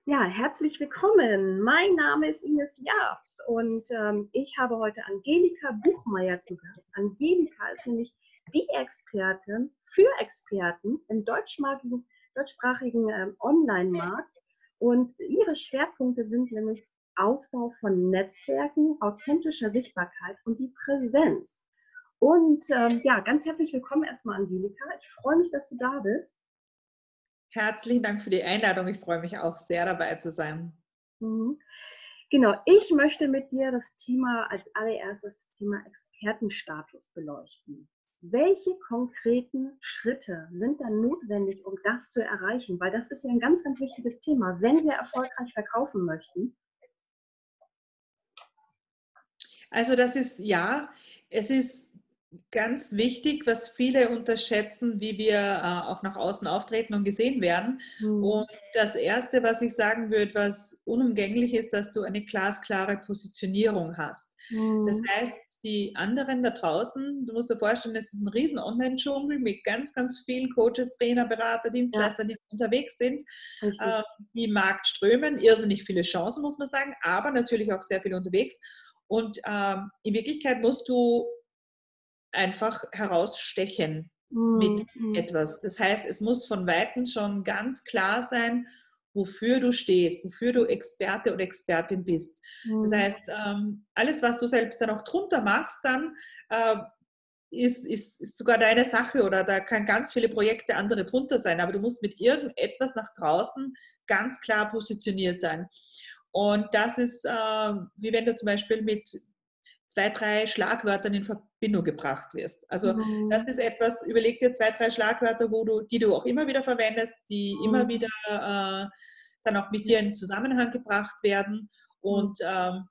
Ja, herzlich willkommen. Mein Name ist Ines Jabs und ich habe heute Angelika Buchmeier zu Gast. Angelika ist nämlich die Expertin für Experten im deutschsprachigen Online-Markt und ihre Schwerpunkte sind nämlich Aufbau von Netzwerken, authentischer Sichtbarkeit und die Präsenz. Und ja, ganz herzlich willkommen erstmal, Angelika. Ich freue mich, dass du da bist. Herzlichen Dank für die Einladung. Ich freue mich auch sehr, dabei zu sein. Mhm. Genau, ich möchte mit dir das Thema als allererstes, das Thema Expertenstatus beleuchten. Welche konkreten Schritte sind dann notwendig, um das zu erreichen? Weil das ist ja ein ganz, ganz wichtiges Thema, wenn wir erfolgreich verkaufen möchten. Also es ist ganz wichtig, was viele unterschätzen, wie wir auch nach außen auftreten und gesehen werden. Mhm. Und das Erste, was ich sagen würde, was unumgänglich ist, dass du eine glasklare Positionierung hast. Das Mhm. heißt, die anderen da draußen, du musst dir vorstellen, es ist ein riesen Online-Dschungel mit ganz, ganz vielen Coaches, Trainer, Berater, Ja, Dienstleister, die unterwegs sind. richtig. Die im Markt strömen, irrsinnig viele Chancen, muss man sagen, aber natürlich auch sehr viele unterwegs. Und in Wirklichkeit musst du einfach herausstechen mit Mhm. Mhm. etwas. Das heißt, es muss von Weitem schon ganz klar sein, wofür du stehst, wofür du Experte oder Expertin bist. Das Mhm. heißt, alles, was du selbst dann auch drunter machst, dann äh, ist sogar deine Sache oder da kann ganz viele Projekte andere drunter sein, aber du musst mit irgendetwas nach draußen ganz klar positioniert sein. Und das ist, wie wenn du zum Beispiel mit zwei, drei Schlagwörtern in Verbindung gebracht wirst. Also das Mhm. ist etwas, überleg dir zwei, drei Schlagwörter, die du auch immer wieder verwendest, die immer Mhm. wieder dann auch mit dir in Zusammenhang gebracht werden Mhm. und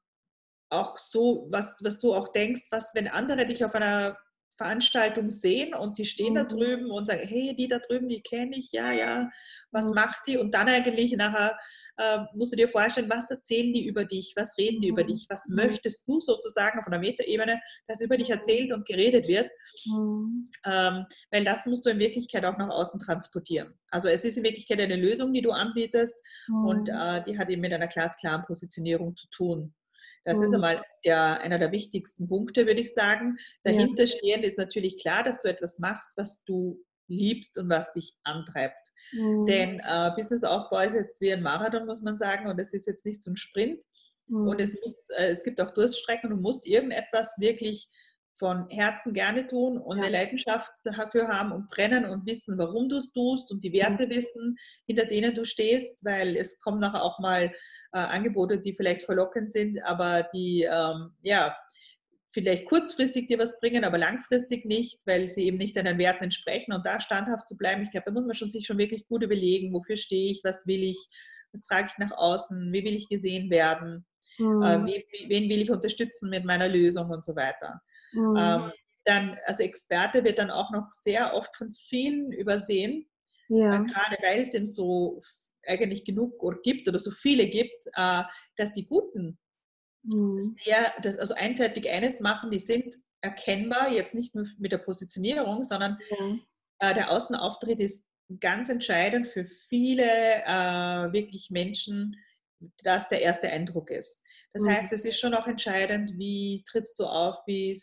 auch so, was du auch denkst, was, wenn andere dich auf einer Veranstaltung sehen und die stehen da Mhm. drüben und sagen, hey, die da drüben, die kenne ich, ja, ja, was Mhm. macht die? Und dann eigentlich nachher musst du dir vorstellen, was erzählen die über dich, was reden die über dich, was Mhm. möchtest du sozusagen auf einer Metaebene, dass über dich erzählt und geredet wird, Mhm. weil das musst du in Wirklichkeit auch nach außen transportieren. Also es ist in Wirklichkeit eine Lösung, die du anbietest und Mhm. die hat eben mit einer glasklaren Positionierung zu tun. Das ist Mhm. einmal einer der wichtigsten Punkte, würde ich sagen. Ja. Dahinterstehend ist natürlich klar, dass du etwas machst, was du liebst und was dich antreibt. Mhm. Denn Businessaufbau ist jetzt wie ein Marathon, muss man sagen, und es ist jetzt nicht so ein Sprint. Und Mhm. es gibt auch Durststrecken und du musst irgendetwas wirklich von Herzen gerne tun und Ja. eine Leidenschaft dafür haben und brennen und wissen, warum du es tust und die Mhm. Werte wissen, hinter denen du stehst, weil es kommen nachher auch mal Angebote, die vielleicht verlockend sind, aber die ja vielleicht kurzfristig dir was bringen, aber langfristig nicht, weil sie eben nicht deinen Werten entsprechen und da standhaft zu bleiben. Ich glaube, da muss man sich schon wirklich gut überlegen, wofür stehe ich, was will ich, was trage ich nach außen, wie will ich gesehen werden, Mhm. wen will ich unterstützen mit meiner Lösung und so weiter. Mhm. Ähm, dann als Experte wird dann auch noch sehr oft von vielen übersehen, Ja. gerade weil es eben so eigentlich genug oder gibt oder so viele gibt, dass die Guten Mhm. also eindeutig eines machen, die sind erkennbar, jetzt nicht nur mit der Positionierung, sondern Ja. der Außenauftritt ist ganz entscheidend für viele wirklich Menschen, dass der erste Eindruck ist. Das Mhm. heißt, es ist schon auch entscheidend, wie trittst du auf,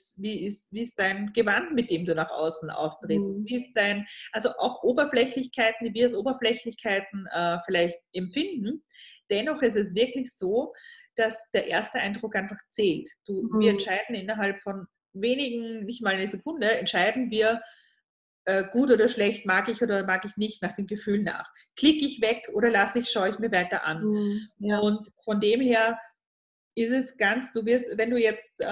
wie ist dein Gewand, mit dem du nach außen auftrittst, Mhm. wie ist also auch Oberflächlichkeiten, die wir als Oberflächlichkeiten vielleicht empfinden. Dennoch ist es wirklich so, dass der erste Eindruck einfach zählt. Wir Mhm. entscheiden innerhalb von wenigen, nicht mal eine Sekunde, entscheiden wir, gut oder schlecht, mag ich oder mag ich nicht, nach dem Gefühl nach. Klicke ich weg oder schaue ich mir weiter an. Mhm. Ja. Und von dem her ist es du wirst, wenn du jetzt,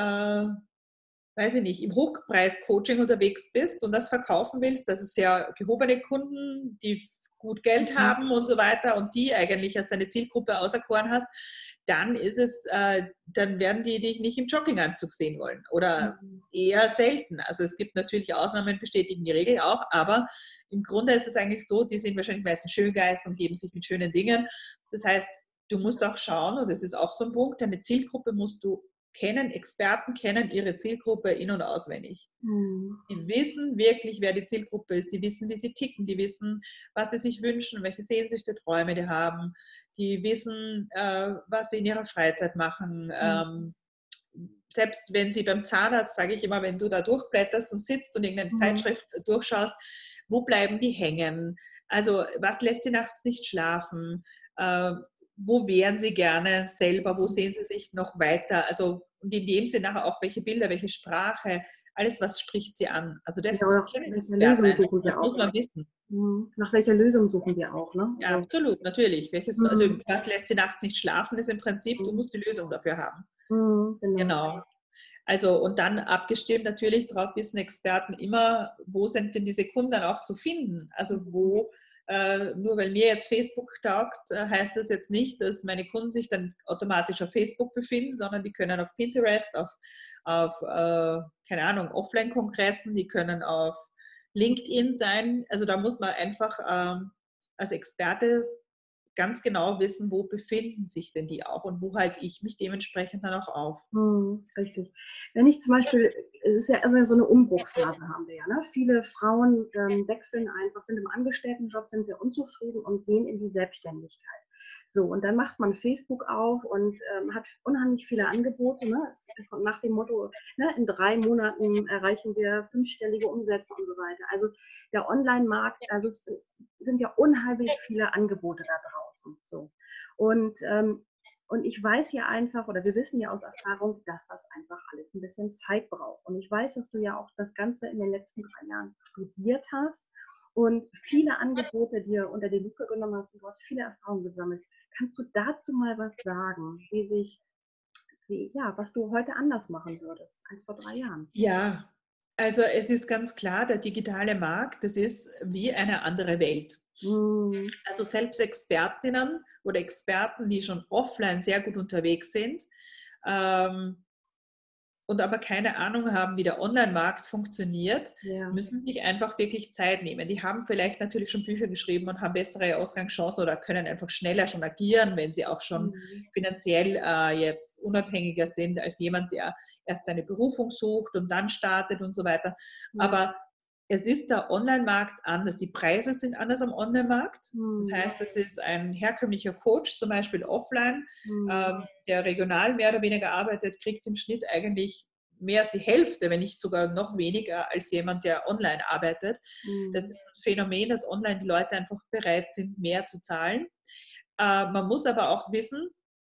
weiß ich nicht, im Hochpreis-Coaching unterwegs bist und das verkaufen willst, also sehr gehobene Kunden, die gut Geld Mhm. haben und so weiter und die eigentlich als deine Zielgruppe auserkoren hast, dann werden die dich nicht im Jogginganzug sehen wollen oder Mhm. eher selten. Also es gibt natürlich Ausnahmen, bestätigen die Regel auch, aber im Grunde ist es eigentlich so, die sind wahrscheinlich meistens Schöngeist und geben sich mit schönen Dingen. Das heißt, du musst auch schauen, und das ist auch so ein Punkt, deine Zielgruppe musst du Experten kennen ihre Zielgruppe in- und auswendig. Mhm. Die wissen wirklich, wer die Zielgruppe ist. Die wissen, wie sie ticken. Die wissen, was sie sich wünschen, welche Sehnsüchte, Träume die haben. Die wissen, was sie in ihrer Freizeit machen. Selbst wenn sie beim Zahnarzt, sage ich immer, wenn du da durchblätterst und sitzt und irgendeine Mhm. Zeitschrift durchschaust, wo bleiben die hängen? Also was lässt sie nachts nicht schlafen? Wo wären sie gerne selber? Wo sehen sie sich noch weiter? Also und in dem Sinne nachher auch, welche Bilder, welche Sprache, alles, was spricht sie an. Also Ja, das oder nach kennen welcher Experten Lösung einfach. suchen die Das auch, muss ne? man wissen. Mhm. Nach welcher Lösung suchen die auch, ne? Ja, Also, absolut, natürlich. Also mhm. was lässt sie nachts nicht schlafen, ist im Prinzip, du Mhm. musst die Lösung dafür haben. Mhm. Genau. Genau. Also und dann abgestimmt natürlich, darauf wissen Experten immer, wo sind denn diese Kunden dann auch zu finden? Also wo, nur weil mir jetzt Facebook taugt, heißt das jetzt nicht, dass meine Kunden sich dann automatisch auf Facebook befinden, sondern die können auf Pinterest, auf keine Ahnung, Offline-Kongressen, die können auf LinkedIn sein. Also da muss man einfach als Experte ganz genau wissen, wo befinden sich denn die auch und wo halte ich mich dementsprechend dann auch auf. Mhm, richtig. Wenn ich zum Beispiel, es ist ja immer so eine Umbruchphase haben wir ja, ne? Viele Frauen wechseln einfach, sind im Angestelltenjob, sind sehr unzufrieden und gehen in die Selbstständigkeit. So, und dann macht man Facebook auf und hat unheimlich viele Angebote, ne? Nach dem Motto, ne, in 3 Monaten erreichen wir 5-stellige Umsätze und so weiter. Also der Online-Markt, also es sind ja unheimlich viele Angebote da draußen. So. Und und ich weiß ja einfach, oder wir wissen ja aus Erfahrung, dass das einfach alles ein bisschen Zeit braucht. Und ich weiß, dass du ja auch das Ganze in den letzten 3 Jahren studiert hast und viele Angebote dir unter die Lupe genommen hast und du hast viele Erfahrungen gesammelt. Kannst du dazu mal was sagen, ja, was du heute anders machen würdest als vor 3 Jahren? Ja, also es ist ganz klar, der digitale Markt, das ist wie eine andere Welt. Hm, Also selbst Expertinnen oder Experten, die schon offline sehr gut unterwegs sind, ähm, und aber keine Ahnung haben, wie der Online-Markt funktioniert, ja. müssen sich einfach wirklich Zeit nehmen. Die haben vielleicht natürlich schon Bücher geschrieben und haben bessere Ausgangschancen oder können einfach schneller schon agieren, wenn sie auch schon Hm, finanziell jetzt unabhängiger sind als jemand, der erst seine Berufung sucht und dann startet und so weiter. ja. Aber es ist der Online-Markt anders. Die Preise sind anders am Online-Markt. Das Hm, heißt, es ist ein herkömmlicher Coach, zum Beispiel offline, hm, der regional mehr oder weniger arbeitet, kriegt im Schnitt eigentlich mehr als die Hälfte, wenn nicht sogar noch weniger, als jemand, der online arbeitet. Das hm, ist ein Phänomen, dass online die Leute einfach bereit sind, mehr zu zahlen. Man muss aber auch wissen,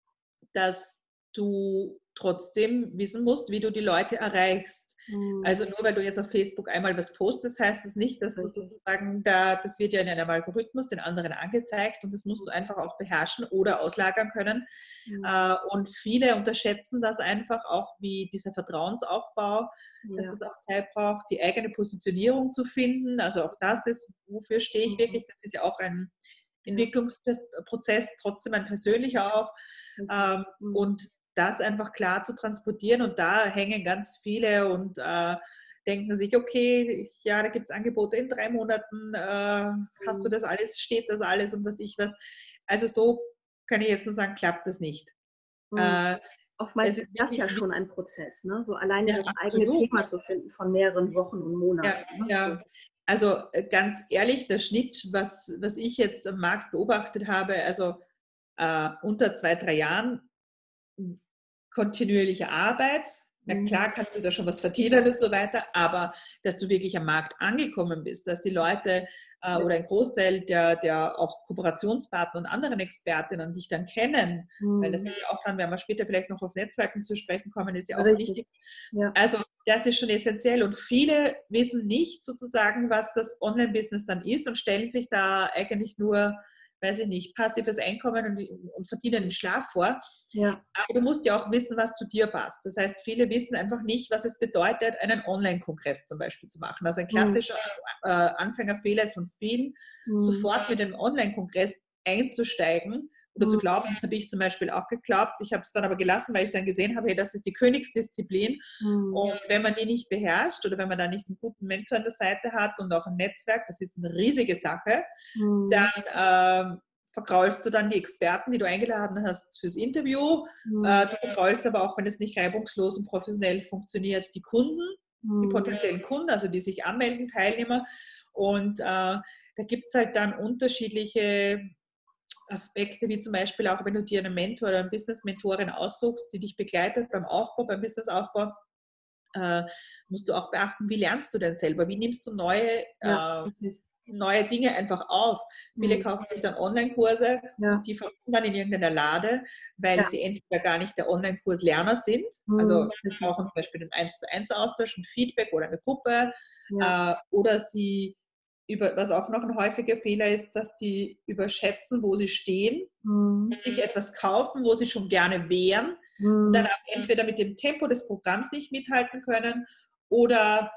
dass du trotzdem wissen musst, wie du die Leute erreichst. hm, Also nur weil du jetzt auf Facebook einmal was postest, heißt das nicht, dass du richtig. sozusagen das wird ja in einem Algorithmus den anderen angezeigt und das musst du einfach auch beherrschen oder auslagern können. Hm, Und viele unterschätzen das einfach auch, wie dieser Vertrauensaufbau, dass ja. das auch Zeit braucht, die eigene Positionierung zu finden. Also auch das ist, wofür stehe ich Hm, wirklich? Das ist ja auch ein ja, Entwicklungsprozess, trotzdem ein persönlicher auch. richtig. Hm, Und das einfach klar zu transportieren und da hängen ganz viele und denken sich, okay, ja, da gibt es Angebote in 3 Monaten, hast du hm. das alles, steht das alles und was ich was. Also so kann ich jetzt nur sagen, klappt das nicht. Mhm. Äh, Oftmals es ist ist das wirklich, ja schon ein Prozess, ne? So alleine ja, das eigene absolut. Thema zu finden von mehreren Wochen und Ja, Monaten, ne? ja. So. Also ganz ehrlich, der Schnitt, was ich jetzt am Markt beobachtet habe, also unter 2, 3 Jahren kontinuierliche Arbeit. Na klar Mhm. kannst du da schon was verdienen und so weiter, aber dass du wirklich am Markt angekommen bist, dass die Leute Ja. oder ein Großteil der auch Kooperationspartner und anderen Expertinnen dich dann kennen, weil das Mhm. ist ja auch dann, wenn wir später vielleicht noch auf Netzwerken zu sprechen kommen, ist ja auch Richtig. wichtig. Ja. Also das ist schon essentiell und viele wissen nicht sozusagen, was das Online-Business dann ist und stellen sich da eigentlich nur, weiß ich nicht, passives Einkommen und verdienen im Schlaf vor. Ja. Aber du musst ja auch wissen, was zu dir passt. Das heißt, viele wissen einfach nicht, was es bedeutet, einen Online-Kongress zum Beispiel zu machen. Also ein Mhm. klassischer Anfängerfehler ist von vielen, Mhm. sofort mit einem Online-Kongress einzusteigen oder zu Mhm. glauben. Das habe ich zum Beispiel auch geglaubt. Ich habe es dann aber gelassen, weil ich dann gesehen habe, hey, das ist die Königsdisziplin. Mhm. Und wenn man die nicht beherrscht oder wenn man da nicht einen guten Mentor an der Seite hat und auch ein Netzwerk, das ist eine riesige Sache, Mhm. dann vergraulst du dann die Experten, die du eingeladen hast fürs Interview. Du vergraulst aber auch, wenn es nicht reibungslos und professionell funktioniert, die Kunden, die potenziellen Kunden, also die sich anmelden, Teilnehmer. Und da gibt es halt dann unterschiedliche Aspekte, wie zum Beispiel auch, wenn du dir einen Mentor oder eine Business-Mentorin aussuchst, die dich begleitet beim Aufbau, beim Businessaufbau, musst du auch beachten, wie lernst du denn selber? Wie nimmst du neue Dinge einfach auf? Viele kaufen sich dann Online-Kurse und die verwenden dann in irgendeiner Lade, weil sie entweder gar nicht der Online-Kurs-Lerner sind, also brauchen zum Beispiel den 1:1 Austausch, ein Feedback oder eine Gruppe, oder sie was auch noch ein häufiger Fehler ist, dass die überschätzen, wo sie stehen, sich etwas kaufen, wo sie schon gerne wären und dann auch entweder mit dem Tempo des Programms nicht mithalten können oder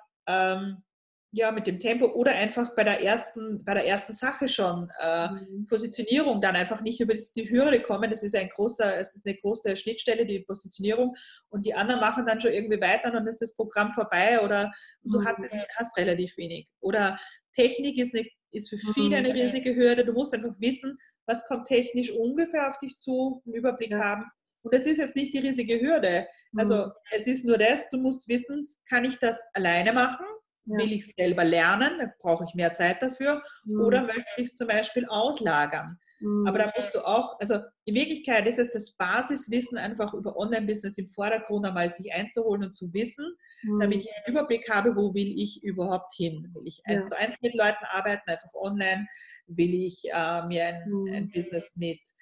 mit dem Tempo oder einfach bei der ersten Sache schon Positionierung dann einfach nicht über die Hürde kommen. Es ist eine große Schnittstelle, die Positionierung, und die anderen machen dann schon irgendwie weiter und dann ist das Programm vorbei oder du hast relativ wenig. Oder Technik ist für viele eine riesige Hürde. Du musst einfach wissen, was kommt technisch ungefähr auf dich zu, einen Überblick haben. Und das ist jetzt nicht die riesige Hürde. Also es ist nur das, du musst wissen, kann ich das alleine machen? Will ich es selber lernen? Dann brauche ich mehr Zeit dafür. Oder möchte ich es zum Beispiel auslagern? Aber da musst du auch, also in Wirklichkeit ist es das Basiswissen einfach über Online-Business im Vordergrund einmal sich einzuholen und zu wissen, damit ich einen Überblick habe, wo will ich überhaupt hin? Will ich 1:1 mit Leuten arbeiten, einfach online? Will ich mir ein Business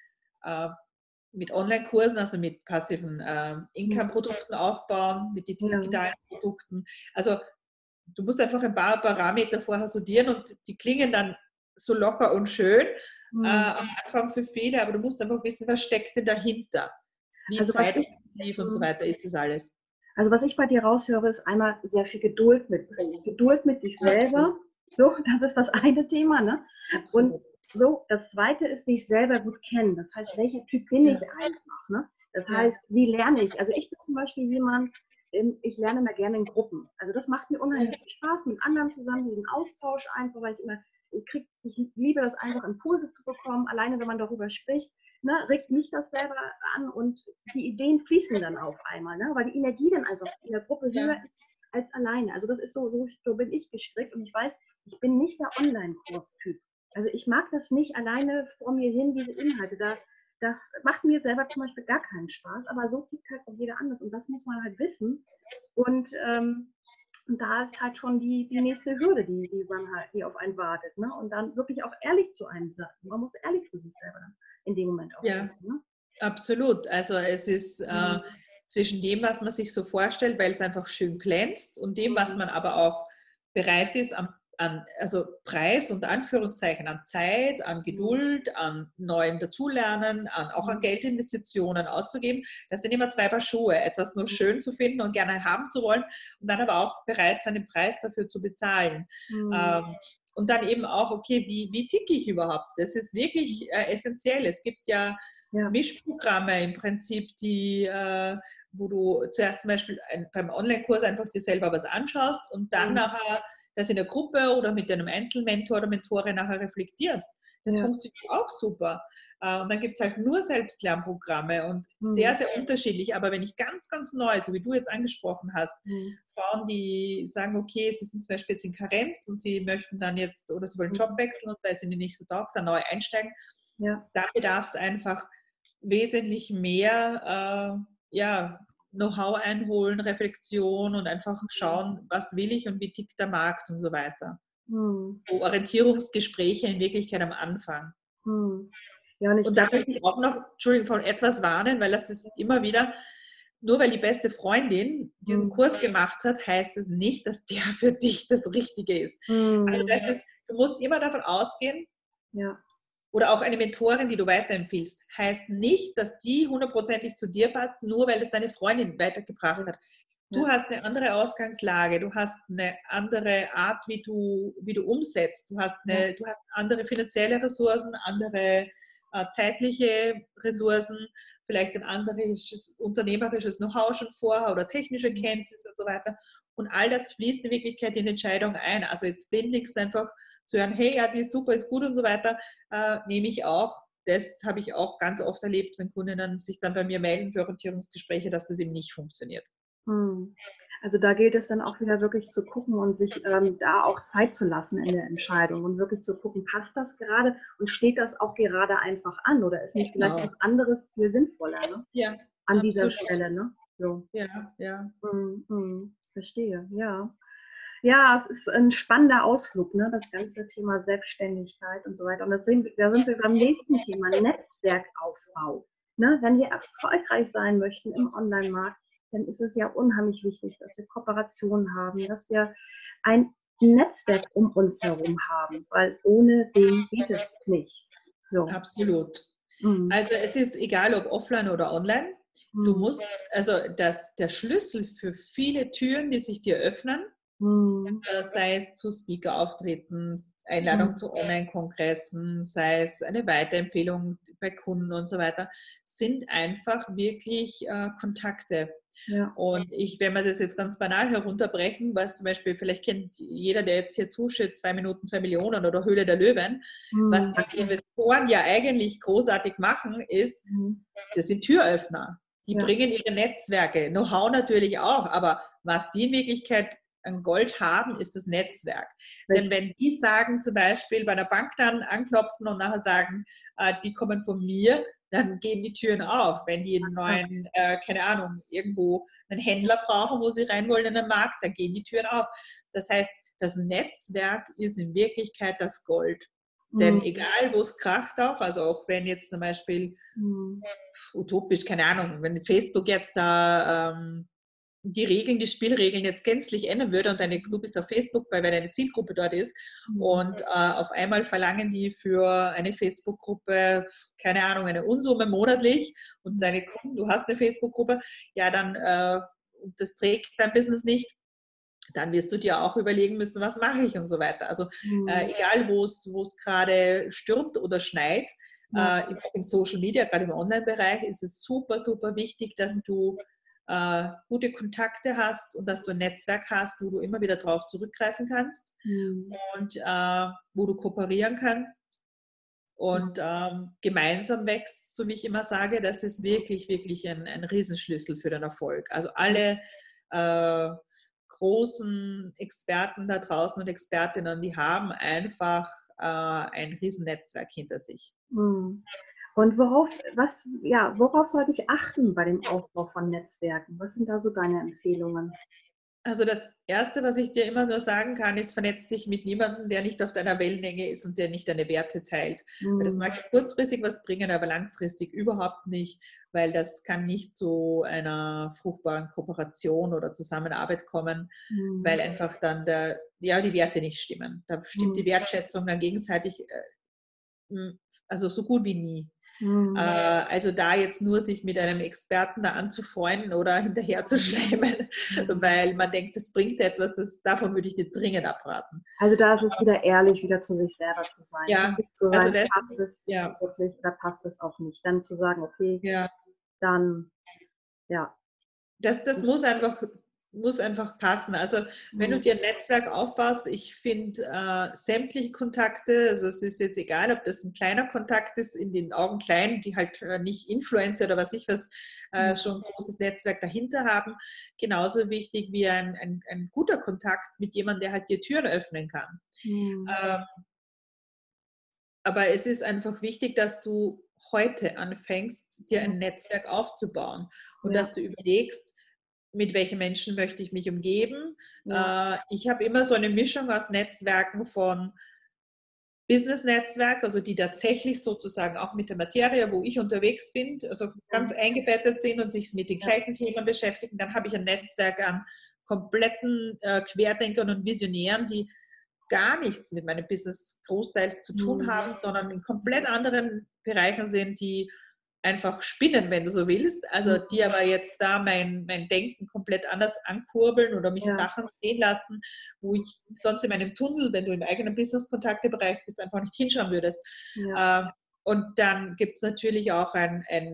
mit Online-Kursen, also mit passiven Income-Produkten aufbauen, mit digitalen Produkten? Also du musst einfach ein paar Parameter vorher sortieren und die klingen dann so locker und schön am Anfang für viele, aber du musst einfach wissen, was steckt denn dahinter? Wie zeitintensiv und so weiter ist das alles. Also was ich bei dir raushöre, ist einmal sehr viel Geduld mitbringen. Geduld mit sich selber. Absolut. So, das ist das eine Thema, ne? Absolut. Und so, das zweite ist, sich selber gut kennen. Das heißt, welcher Typ bin ich einfach, ne? Das heißt, wie lerne ich? Also ich bin zum Beispiel jemand, ich lerne immer gerne in Gruppen. Also das macht mir unheimlich viel Spaß, mit anderen zusammen, diesen Austausch einfach, weil ich liebe das einfach, Impulse zu bekommen, alleine wenn man darüber spricht, ne, regt mich das selber an und die Ideen fließen dann auf einmal, ne, weil die Energie dann einfach in der Gruppe höher ist als alleine. Also das ist so bin ich gestrickt und ich weiß, ich bin nicht der Online-Kurs-Typ. Also ich mag das nicht alleine vor mir hin, diese Inhalte. Das macht mir selber zum Beispiel gar keinen Spaß, aber so tickt halt auch jeder anders und das muss man halt wissen. Und da ist halt schon die nächste Hürde, die auf einen wartet. Ne? Und dann wirklich auch ehrlich zu einem sein. Man muss ehrlich zu sich selber in dem Moment auch sein. Ne? Absolut. Also es ist zwischen dem, was man sich so vorstellt, weil es einfach schön glänzt, und dem, was man aber auch bereit ist, also Preis und Anführungszeichen, an Zeit, an Geduld, an neuen Dazulernen, auch an Geldinvestitionen auszugeben. Das sind immer zwei Paar Schuhe. Etwas nur schön zu finden und gerne haben zu wollen und dann aber auch bereit sein, den Preis dafür zu bezahlen. Und dann eben auch, okay, wie ticke ich überhaupt? Das ist wirklich essentiell. Es gibt ja Mischprogramme im Prinzip, wo du zuerst zum Beispiel beim Online-Kurs einfach dir selber was anschaust und dann nachher das in der Gruppe oder mit einem Einzelmentor oder Mentorin nachher reflektierst. Das funktioniert auch super. Und dann gibt es halt nur Selbstlernprogramme und sehr, sehr unterschiedlich. Aber wenn ich ganz, ganz neu, so wie du jetzt angesprochen hast, Frauen, die sagen, okay, sie sind zum Beispiel jetzt in Karenz und sie möchten dann jetzt, oder sie wollen Job wechseln und weil es ihnen nicht so taugt, dann neu einsteigen, da bedarf es einfach wesentlich mehr, Know-how einholen, Reflexion und einfach schauen, was will ich und wie tickt der Markt und so weiter. So Orientierungsgespräche in Wirklichkeit am Anfang. Ja, und da möchte ich auch noch, Entschuldigung, von etwas warnen, weil das ist immer wieder, nur weil die beste Freundin diesen Kurs gemacht hat, heißt es nicht, dass der für dich das Richtige ist. Also du musst immer davon ausgehen, oder auch eine Mentorin, die du weiterempfiehlst, heißt nicht, dass die 100%ig zu dir passt, nur weil es deine Freundin weitergebracht hat. Du hast eine andere Ausgangslage, du hast eine andere Art, wie du umsetzt, du hast andere finanzielle Ressourcen, andere zeitliche Ressourcen, vielleicht ein anderes unternehmerisches Know-how schon vorher oder technische Kenntnisse und so weiter. Und all das fließt in Wirklichkeit in die Entscheidung ein. Also jetzt blindlings einfach zu hören, hey, ja, die ist super, ist gut und so weiter, nehme ich auch. das habe ich auch ganz oft erlebt, wenn Kundinnen sich dann bei mir melden für Orientierungsgespräche, dass das eben nicht funktioniert. Hm. Also da gilt es dann auch wieder wirklich zu gucken und sich da auch Zeit zu lassen in der Entscheidung und wirklich zu gucken, passt das gerade und steht das auch gerade einfach an oder ist nicht vielleicht Genau. was anderes viel sinnvoller, ne? Ja, An dieser absolut. Stelle, ne? So. Ja, ja. Verstehe, ja. Ja, es ist ein spannender Ausflug, ne? Das ganze Thema Selbstständigkeit und so weiter. Und da sind wir beim nächsten Thema, Netzwerkaufbau. Ne? Wenn wir erfolgreich sein möchten im Online-Markt, dann ist es ja unheimlich wichtig, dass wir Kooperationen haben, dass wir ein Netzwerk um uns herum haben, weil ohne den geht es nicht. So. Absolut. Mhm. Also es ist egal, ob offline oder online. Du musst, also der Schlüssel für viele Türen, die sich dir öffnen, sei es zu Speaker-Auftritten, Einladung zu Online-Kongressen, sei es eine Weiterempfehlung bei Kunden und so weiter, sind einfach wirklich Kontakte. Ja. Und wenn wir das jetzt ganz banal herunterbrechen, was zum Beispiel, vielleicht kennt jeder, der jetzt hier zuschaut, 2 Minuten, 2 Millionen oder Höhle der Löwen, was die Investoren ja eigentlich großartig machen, ist, das sind Türöffner. Die bringen ihre Netzwerke, Know-how natürlich auch, aber was die in Wirklichkeit an Gold haben, ist das Netzwerk. Denn wenn die sagen, zum Beispiel bei einer Bank dann anklopfen und nachher sagen, die kommen von mir, dann gehen die Türen auf. Wenn die einen neuen, keine Ahnung, irgendwo einen Händler brauchen, wo sie rein wollen in den Markt, dann gehen die Türen auf. Das heißt, das Netzwerk ist in Wirklichkeit das Gold. Denn egal, wo es kracht auch, also auch wenn jetzt zum Beispiel utopisch, keine Ahnung, wenn Facebook jetzt da die Spielregeln jetzt gänzlich ändern würde und du bist auf Facebook, weil deine Zielgruppe dort ist und auf einmal verlangen die für eine Facebook-Gruppe, keine Ahnung, eine Unsumme monatlich und deine Kunden, du hast eine Facebook-Gruppe, ja dann, das trägt dein Business nicht, dann wirst du dir auch überlegen müssen, was mache ich und so weiter. Also egal, wo es gerade stürmt oder schneit, im Social Media, gerade im Online-Bereich, ist es super, super wichtig, dass du gute Kontakte hast und dass du ein Netzwerk hast, wo du immer wieder drauf zurückgreifen kannst und wo du kooperieren kannst und gemeinsam wächst, so wie ich immer sage, das ist wirklich, wirklich ein Riesenschlüssel für den Erfolg. Also alle großen Experten da draußen und Expertinnen, die haben einfach ein Riesennetzwerk hinter sich. Und worauf sollte ich achten bei dem Aufbau von Netzwerken? Was sind da so deine Empfehlungen? Also das Erste, was ich dir immer nur sagen kann, ist, vernetz dich mit niemandem, der nicht auf deiner Wellenlänge ist und der nicht deine Werte teilt. Weil das mag kurzfristig was bringen, aber langfristig überhaupt nicht, weil das kann nicht zu einer fruchtbaren Kooperation oder Zusammenarbeit kommen, weil einfach dann die Werte nicht stimmen. Da stimmt die Wertschätzung dann gegenseitig also so gut wie nie. Also da jetzt nur sich mit einem Experten da anzufreunden oder hinterher zu schleimen, weil man denkt, das bringt etwas, davon würde ich dir dringend abraten. Also da ist es wieder ehrlich, wieder zu sich selber zu sein. Ja, zu sein, also das passt es wirklich oder passt es auch nicht. Dann zu sagen, okay, dann, ja. Das muss einfach passen. Also wenn du dir ein Netzwerk aufbaust, ich finde sämtliche Kontakte, also es ist jetzt egal, ob das ein kleiner Kontakt ist, in den Augen klein, die halt nicht Influencer oder was ich was, schon ein großes Netzwerk dahinter haben, genauso wichtig wie ein guter Kontakt mit jemandem, der halt dir Türen öffnen kann. Aber es ist einfach wichtig, dass du heute anfängst, dir ein Netzwerk aufzubauen und dass du überlegst, mit welchen Menschen möchte ich mich umgeben. Ich habe immer so eine Mischung aus Netzwerken von Business-Netzwerk, also die tatsächlich sozusagen auch mit der Materie, wo ich unterwegs bin, also ganz eingebettet sind und sich mit den gleichen Themen beschäftigen. Dann habe ich ein Netzwerk an kompletten Querdenkern und Visionären, die gar nichts mit meinem Business großteils zu tun haben, sondern in komplett anderen Bereichen sind, die einfach spinnen, wenn du so willst. Also die aber jetzt da mein Denken komplett anders ankurbeln oder mich Sachen sehen lassen, wo ich sonst in meinem Tunnel, wenn du im eigenen Business-Kontaktebereich bist, einfach nicht hinschauen würdest. Und dann gibt es natürlich auch ein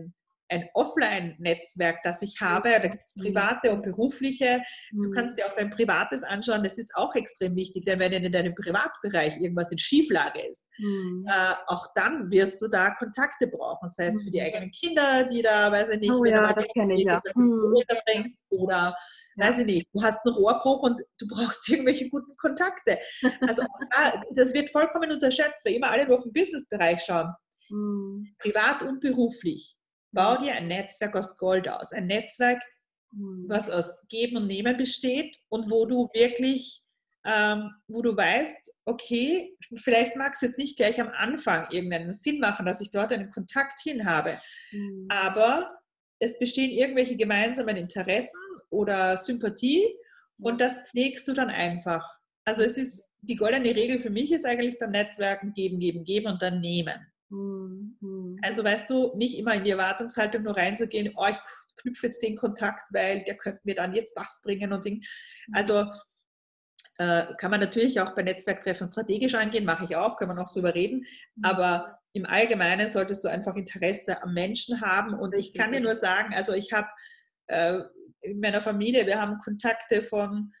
ein Offline-Netzwerk, das ich habe. Da gibt es private und berufliche. Du kannst dir auch dein Privates anschauen. Das ist auch extrem wichtig, denn wenn in deinem Privatbereich irgendwas in Schieflage ist, auch dann wirst du da Kontakte brauchen. Sei es für die eigenen Kinder, die da, weiß ich nicht, Oh wenn du ja, mal das kenne ich ja. runterbringst oder, Ja. weiß ich nicht, du hast einen Rohrbruch und du brauchst irgendwelche guten Kontakte. Also auch da, das wird vollkommen unterschätzt, weil immer alle nur auf den Businessbereich schauen. Privat und beruflich. Bau dir ein Netzwerk aus Gold aus. Ein Netzwerk, was aus Geben und Nehmen besteht und wo du wirklich, wo du weißt, okay, vielleicht mag es jetzt nicht gleich am Anfang irgendeinen Sinn machen, dass ich dort einen Kontakt hin habe, aber es bestehen irgendwelche gemeinsamen Interessen oder Sympathie und das pflegst du dann einfach. Also es ist, die goldene Regel für mich ist eigentlich beim Netzwerken geben, geben, geben und dann nehmen. Also weißt du, nicht immer in die Erwartungshaltung nur reinzugehen, oh, ich knüpfe jetzt den Kontakt, weil der könnte mir dann jetzt das bringen und Ding. Also kann man natürlich auch bei Netzwerktreffen strategisch angehen, mache ich auch, kann man auch drüber reden, aber im Allgemeinen solltest du einfach Interesse am Menschen haben und ich kann dir nur sagen, also ich habe in meiner Familie, wir haben Kontakte von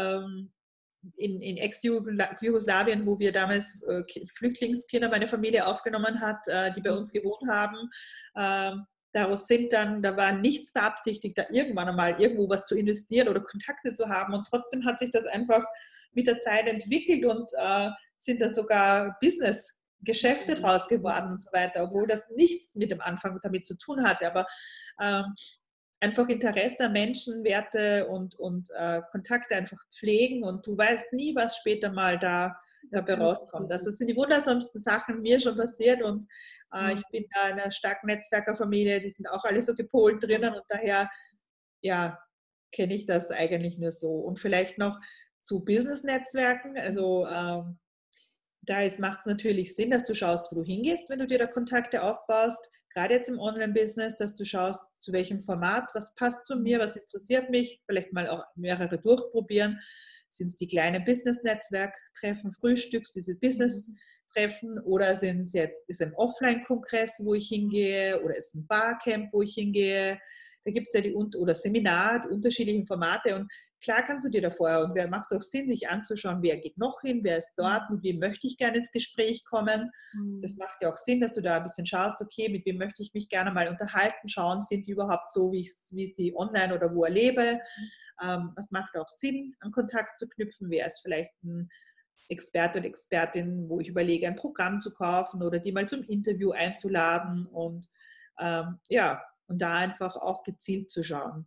in Ex-Jugoslawien, wo wir damals Flüchtlingskinder, meine Familie aufgenommen hat, die bei uns gewohnt haben. Daraus sind dann, da war nichts beabsichtigt, da irgendwann einmal irgendwo was zu investieren oder Kontakte zu haben. Und trotzdem hat sich das einfach mit der Zeit entwickelt und sind dann sogar Business-Geschäfte draus geworden und so weiter, obwohl das nichts mit dem Anfang damit zu tun hatte. Aber einfach Interesse an Menschen, Werte und Kontakte einfach pflegen und du weißt nie, was später mal dabei rauskommt. Das sind die wundersamsten Sachen mir schon passiert und ich bin da in einer starken Netzwerkerfamilie, die sind auch alle so gepolt drinnen und daher, ja, kenne ich das eigentlich nur so. Und vielleicht noch zu Business-Netzwerken, also da macht es natürlich Sinn, dass du schaust, wo du hingehst, wenn du dir da Kontakte aufbaust. Gerade jetzt im Online-Business, dass du schaust, zu welchem Format, was passt zu mir, was interessiert mich, vielleicht mal auch mehrere durchprobieren. Sind es die kleinen Business-Netzwerk-Treffen, Frühstücks, diese Business-Treffen oder ist ein Offline-Kongress, wo ich hingehe oder ist ein Barcamp, wo ich hingehe? Da gibt es ja oder Seminar, die unterschiedlichen Formate und klar kannst du dir da vorher und wer macht auch Sinn, sich anzuschauen, wer geht noch hin, wer ist dort, mit wem möchte ich gerne ins Gespräch kommen. Das macht ja auch Sinn, dass du da ein bisschen schaust, okay, mit wem möchte ich mich gerne mal unterhalten, schauen, sind die überhaupt so, wie ich sie online oder wo erlebe. Was macht auch Sinn, einen Kontakt zu knüpfen, wer ist vielleicht ein Experte oder Expertin, wo ich überlege, ein Programm zu kaufen oder die mal zum Interview einzuladen und ja, und da einfach auch gezielt zu schauen.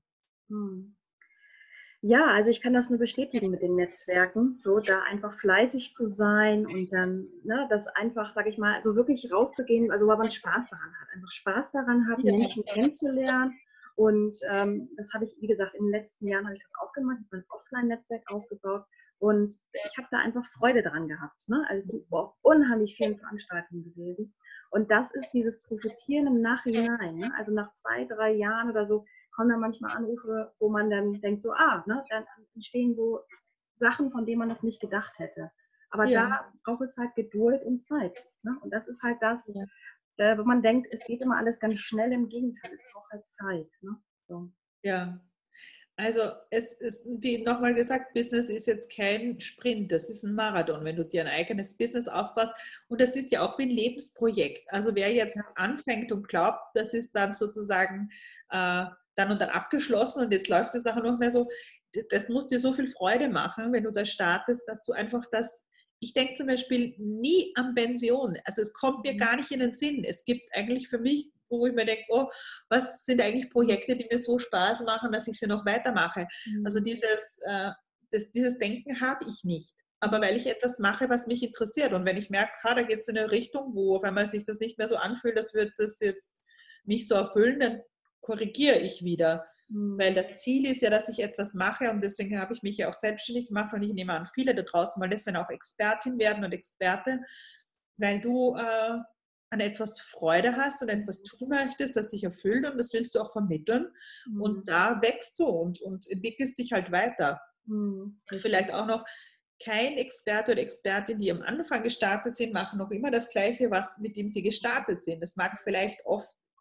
Ja, also ich kann das nur bestätigen mit den Netzwerken, so da einfach fleißig zu sein und dann das einfach, sage ich mal, so wirklich rauszugehen, also weil man Spaß daran hat, einfach Spaß daran hat, Menschen kennenzulernen und das habe ich, wie gesagt, in den letzten Jahren habe ich das auch gemacht, ich habe ein Offline-Netzwerk aufgebaut und ich habe da einfach Freude dran gehabt, ne? Also ich bin auf unheimlich vielen Veranstaltungen gewesen und das ist dieses Profitieren im Nachhinein, ne? Also nach 2, 3 Jahren oder so kommen dann manchmal Anrufe, wo man dann denkt so, dann entstehen so Sachen, von denen man das nicht gedacht hätte. Aber da braucht es halt Geduld und Zeit. Ne? Und das ist halt das, wo man denkt, es geht immer alles ganz schnell, im Gegenteil, es braucht halt Zeit. Ne? So. Ja, also es ist, wie nochmal gesagt, Business ist jetzt kein Sprint, das ist ein Marathon, wenn du dir ein eigenes Business aufbaust. Und das ist ja auch wie ein Lebensprojekt. Also wer jetzt anfängt und glaubt, das ist dann sozusagen dann und dann abgeschlossen und jetzt läuft es nachher noch mehr so, das muss dir so viel Freude machen, wenn du da startest, dass du einfach ich denke zum Beispiel nie an Pension. Also es kommt mir gar nicht in den Sinn. Es gibt eigentlich für mich, wo ich mir denke, oh, was sind eigentlich Projekte, die mir so Spaß machen, dass ich sie noch weitermache. Also dieses Denken habe ich nicht. Aber weil ich etwas mache, was mich interessiert. Und wenn ich merke, da geht es in eine Richtung, wo auf einmal sich das nicht mehr so anfühlt, das wird das jetzt mich so erfüllen, dann korrigiere ich wieder. Weil das Ziel ist ja, dass ich etwas mache und deswegen habe ich mich ja auch selbstständig gemacht und ich nehme an, viele da draußen mal deswegen auch Expertin werden und Experte, weil du an etwas Freude hast und etwas tun möchtest, das dich erfüllt und das willst du auch vermitteln und da wächst du und entwickelst dich halt weiter. Vielleicht auch noch kein Experte oder Expertin, die am Anfang gestartet sind, machen noch immer das Gleiche, mit dem sie gestartet sind. Das mag vielleicht oft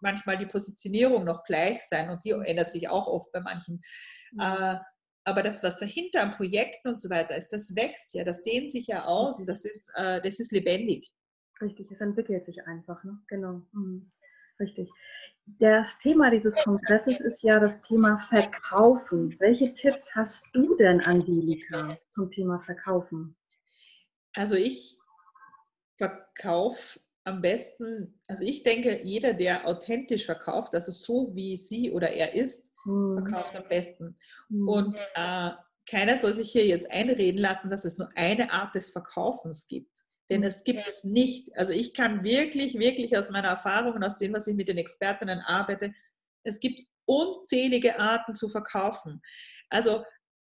manchmal die Positionierung noch gleich sein und die ändert sich auch oft bei manchen. Aber das, was dahinter an Projekten und so weiter ist, das wächst ja, das dehnt sich ja aus, das ist lebendig. Richtig, es entwickelt sich einfach, ne? Genau. Richtig. Das Thema dieses Kongresses ist ja das Thema Verkaufen. Welche Tipps hast du denn, Angelika, zum Thema Verkaufen? Also ich verkaufe am besten, also ich denke, jeder, der authentisch verkauft, also so wie sie oder er ist, verkauft am besten. Und keiner soll sich hier jetzt einreden lassen, dass es nur eine Art des Verkaufens gibt. Denn es gibt es nicht. Also ich kann wirklich, wirklich aus meiner Erfahrung und aus dem, was ich mit den Expertinnen arbeite, es gibt unzählige Arten zu verkaufen. Also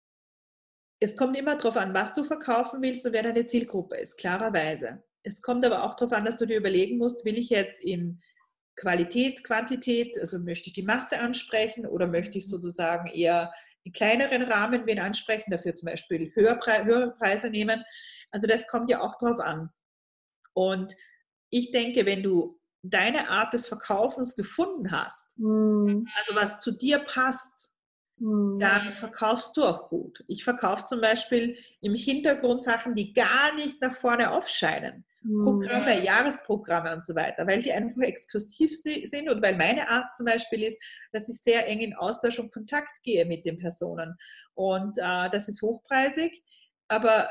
es kommt immer darauf an, was du verkaufen willst und wer deine Zielgruppe ist, klarerweise. Es kommt aber auch darauf an, dass du dir überlegen musst, will ich jetzt in Qualität, Quantität, also möchte ich die Masse ansprechen oder möchte ich sozusagen eher in kleineren Rahmen wen ansprechen, dafür zum Beispiel höhere Preise nehmen. Also das kommt ja auch darauf an. Und ich denke, wenn du deine Art des Verkaufens gefunden hast, also was zu dir passt, dann verkaufst du auch gut. Ich verkaufe zum Beispiel im Hintergrund Sachen, die gar nicht nach vorne aufscheinen. Programme, Jahresprogramme und so weiter, weil die einfach exklusiv sind und weil meine Art zum Beispiel ist, dass ich sehr eng in Austausch und Kontakt gehe mit den Personen. Und das ist hochpreisig, aber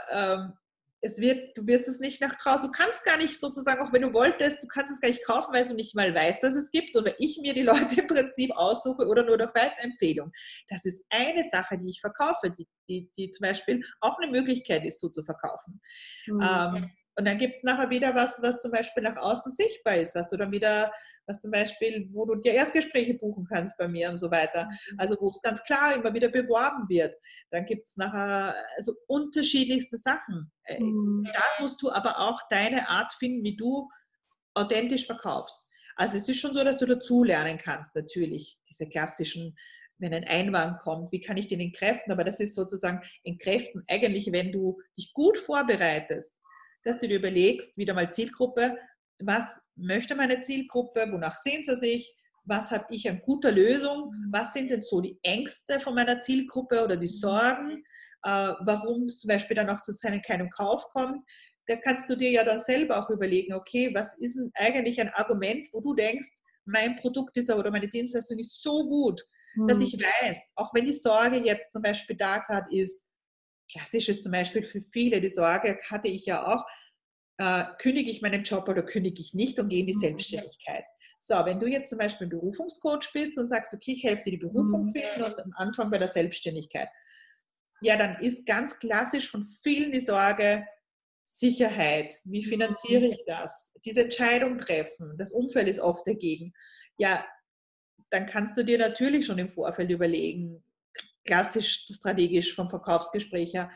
du wirst es nicht nach draußen, du kannst gar nicht sozusagen, auch wenn du wolltest, du kannst es gar nicht kaufen, weil du nicht mal weißt, dass es gibt und weil ich mir die Leute im Prinzip aussuche oder nur durch Weiterempfehlung. Das ist eine Sache, die ich verkaufe, die zum Beispiel auch eine Möglichkeit ist, so zu verkaufen. Und dann gibt es nachher wieder was zum Beispiel nach außen sichtbar ist, was zum Beispiel, wo du dir Erstgespräche buchen kannst bei mir und so weiter. Also wo es ganz klar immer wieder beworben wird. Dann gibt es nachher also unterschiedlichste Sachen. Da musst du aber auch deine Art finden, wie du authentisch verkaufst. Also es ist schon so, dass du dazulernen kannst, natürlich, diese klassischen, wenn ein Einwand kommt, wie kann ich den entkräften? Aber das ist sozusagen entkräften eigentlich, wenn du dich gut vorbereitest, dass du dir überlegst, wieder mal Zielgruppe, was möchte meine Zielgruppe, wonach sehen sie sich, was habe ich an guter Lösung, was sind denn so die Ängste von meiner Zielgruppe oder die Sorgen, warum es zum Beispiel dann auch zu keinem Kauf kommt. Da kannst du dir ja dann selber auch überlegen, okay, was ist denn eigentlich ein Argument, wo du denkst, mein Produkt ist oder meine Dienstleistung ist so gut, dass ich weiß, auch wenn die Sorge jetzt zum Beispiel da gerade ist, klassisch ist zum Beispiel für viele, die Sorge hatte ich ja auch, kündige ich meinen Job oder kündige ich nicht und gehe in die Selbstständigkeit. So, wenn du jetzt zum Beispiel ein Berufungscoach bist und sagst, okay, ich helfe dir die Berufung finden und am Anfang bei der Selbstständigkeit, ja, dann ist ganz klassisch von vielen die Sorge, Sicherheit, wie finanziere ich das? Diese Entscheidung treffen, das Umfeld ist oft dagegen. Ja, dann kannst du dir natürlich schon im Vorfeld überlegen, klassisch strategisch vom Verkaufsgespräch her,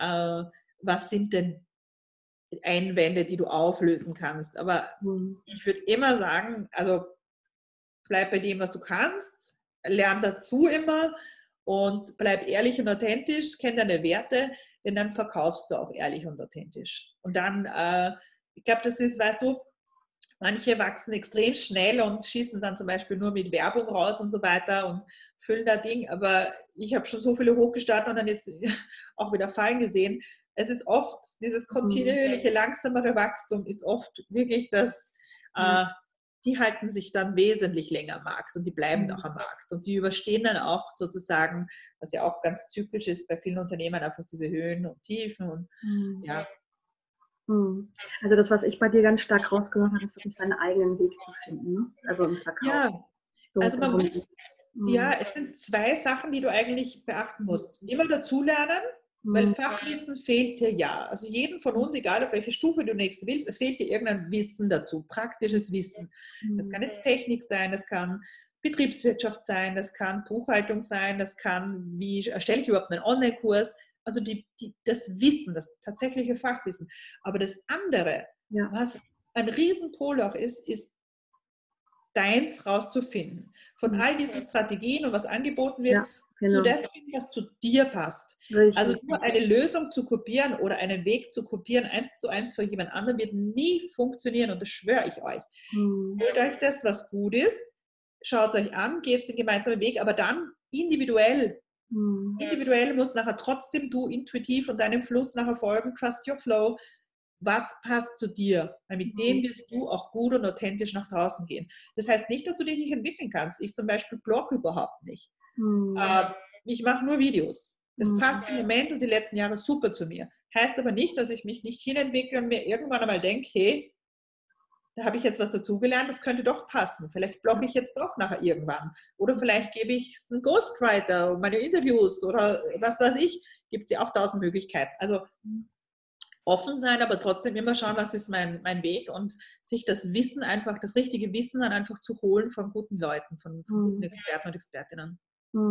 was sind denn Einwände, die du auflösen kannst. Aber ich würde immer sagen, also bleib bei dem, was du kannst, lern dazu immer und bleib ehrlich und authentisch, kenn deine Werte, denn dann verkaufst du auch ehrlich und authentisch. Und dann, ich glaube, das ist, weißt du, manche wachsen extrem schnell und schießen dann zum Beispiel nur mit Werbung raus und so weiter und füllen da Ding. Aber ich habe schon so viele hochgestartet und dann jetzt auch wieder fallen gesehen. Es ist oft, dieses kontinuierliche, langsamere Wachstum ist oft wirklich das, die halten sich dann wesentlich länger am Markt und die bleiben auch am Markt. Und die überstehen dann auch sozusagen, was ja auch ganz zyklisch ist bei vielen Unternehmen, einfach diese Höhen und Tiefen und ja. Also das, was ich bei dir ganz stark rausgehört habe, ist wirklich seinen eigenen Weg zu finden, ne? Also im Verkauf. Ja, So, also man muss, ja, es sind zwei Sachen, die du eigentlich beachten musst. Immer dazulernen, weil Fachwissen fehlt dir ja. Also jedem von uns, egal auf welche Stufe du nächste willst, es fehlt dir irgendein Wissen dazu, praktisches Wissen. Das kann jetzt Technik sein, das kann Betriebswirtschaft sein, das kann Buchhaltung sein, das kann, wie erstelle ich überhaupt einen Online-Kurs? Also das Wissen, das tatsächliche Fachwissen. Aber das andere, was ein Riesenpol auch ist deins rauszufinden. Von all diesen Strategien und was angeboten wird, zu das finden, was zu dir passt. Richtig. Also nur eine Lösung zu kopieren oder einen Weg zu kopieren, 1:1 für jemand anderen, wird nie funktionieren und das schwöre ich euch. Holt euch das, was gut ist, schaut es euch an, geht den gemeinsamen Weg, aber dann individuell. Individuell muss nachher trotzdem du intuitiv und deinem Fluss nachher folgen, trust your flow. Was passt zu dir? Weil mit dem wirst du auch gut und authentisch nach draußen gehen. Das heißt nicht, dass du dich nicht entwickeln kannst. Ich zum Beispiel blogge überhaupt nicht. Ich mache nur Videos. Das passt im Moment und die letzten Jahre super zu mir. Heißt aber nicht, dass ich mich nicht hinentwickle und mir irgendwann einmal denke, hey, da habe ich jetzt was dazugelernt, das könnte doch passen. Vielleicht blogge ich jetzt doch nachher irgendwann. Oder vielleicht gebe ich einen Ghostwriter, meine Interviews oder was weiß ich. Gibt es ja auch 1000 Möglichkeiten. Also offen sein, aber trotzdem immer schauen, was ist mein Weg und sich das Wissen einfach, das richtige Wissen dann einfach zu holen von guten Leuten, von guten Experten und Expertinnen.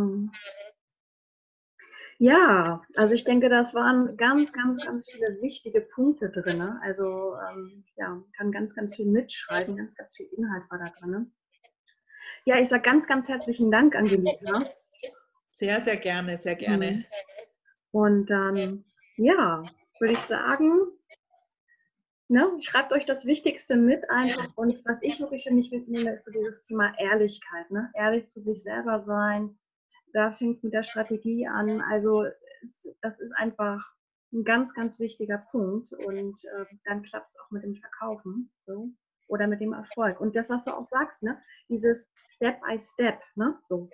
Ja, also ich denke, das waren ganz, ganz, ganz viele wichtige Punkte drin. Also ja, man kann ganz, ganz viel mitschreiben, ganz, ganz viel Inhalt war da drin. Ja, ich sage ganz, ganz herzlichen Dank, Angelika. Sehr, sehr gerne, sehr gerne. Und dann, ja, würde ich sagen, ne, schreibt euch das Wichtigste mit einfach. Und was ich wirklich für mich mitnehme, ist so dieses Thema Ehrlichkeit. Ne? Ehrlich zu sich selber sein. Da fängt es mit der Strategie an. Also das ist einfach ein ganz, ganz wichtiger Punkt. Und dann klappt es auch mit dem Verkaufen so, oder mit dem Erfolg. Und das, was du auch sagst, ne, dieses Step by Step, ne, so.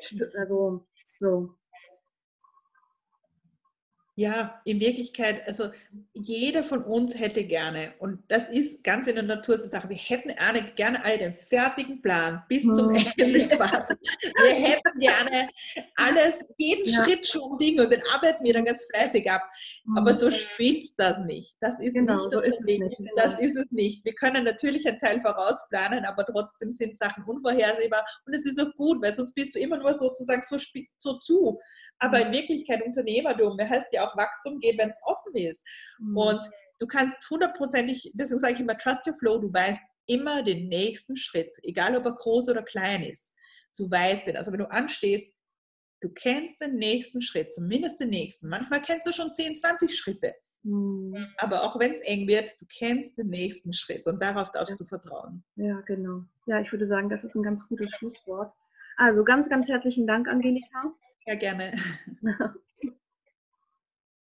Ja, in Wirklichkeit, also jeder von uns hätte gerne, und das ist ganz in der Natur der Sache, wir hätten gerne alle den fertigen Plan bis zum Ende quasi. Wir hätten gerne alles, jeden Schritt schon Ding und den arbeiten wir dann ganz fleißig ab. Aber so spielt das nicht. Das ist nicht so das Ding. Das ist es nicht. Wir können natürlich einen Teil vorausplanen, aber trotzdem sind Sachen unvorhersehbar und es ist auch gut, weil sonst bist du immer nur sozusagen so spitz so zu. Aber in Wirklichkeit Unternehmertum, das heißt ja auch Wachstum geht, wenn es offen ist. Und du kannst hundertprozentig, deswegen sage ich immer, trust your flow, du weißt immer den nächsten Schritt, egal ob er groß oder klein ist. Du weißt den, also wenn du anstehst, du kennst den nächsten Schritt, zumindest den nächsten. Manchmal kennst du schon 10, 20 Schritte. Aber auch wenn es eng wird, du kennst den nächsten Schritt und darauf darfst du vertrauen. Ja, genau. Ja, ich würde sagen, das ist ein ganz gutes Schlusswort. Also ganz, ganz herzlichen Dank, Angelika. Ja, gerne.